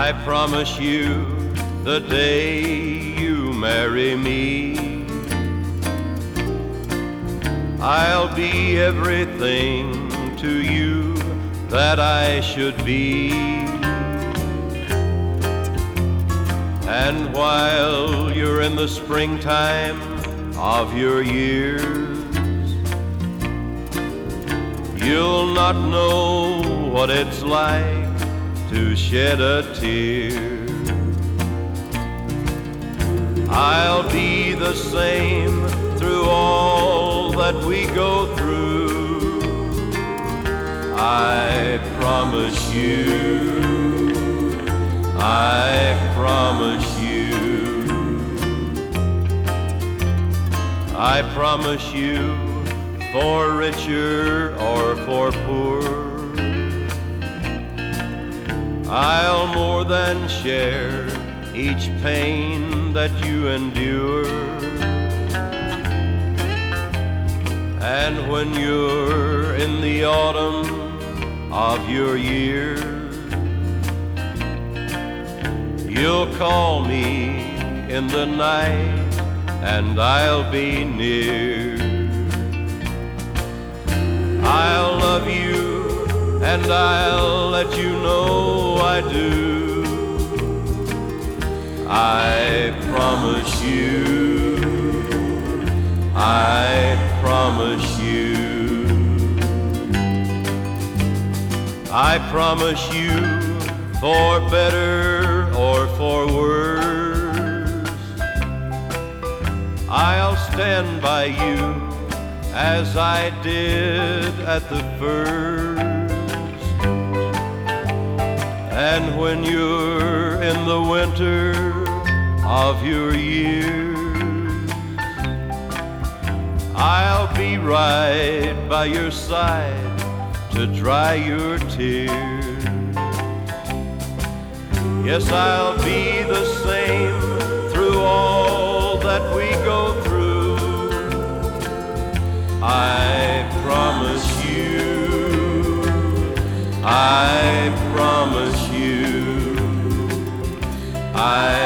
I promise you the day you marry me, I'll be everything to you that I should be. And while you're in the springtime of your years, you'll not know what it's like to shed a tear. I'll be the same through all that we go through. I promise you, I promise you, I promise you, for richer or for poor, I'll more than share each pain that you endure. And when you're in the autumn of your years, you'll call me in the night and I'll be near. I'll love you and I'll let you know I do. I promise you, I promise you, I promise you, for better or for worse, I'll stand by you as I did at the first. And when you're in the winter of your years, I'll be right by your side to dry your tears. Yes, I'll be the same through all that we go through. I promise you, I promise you, I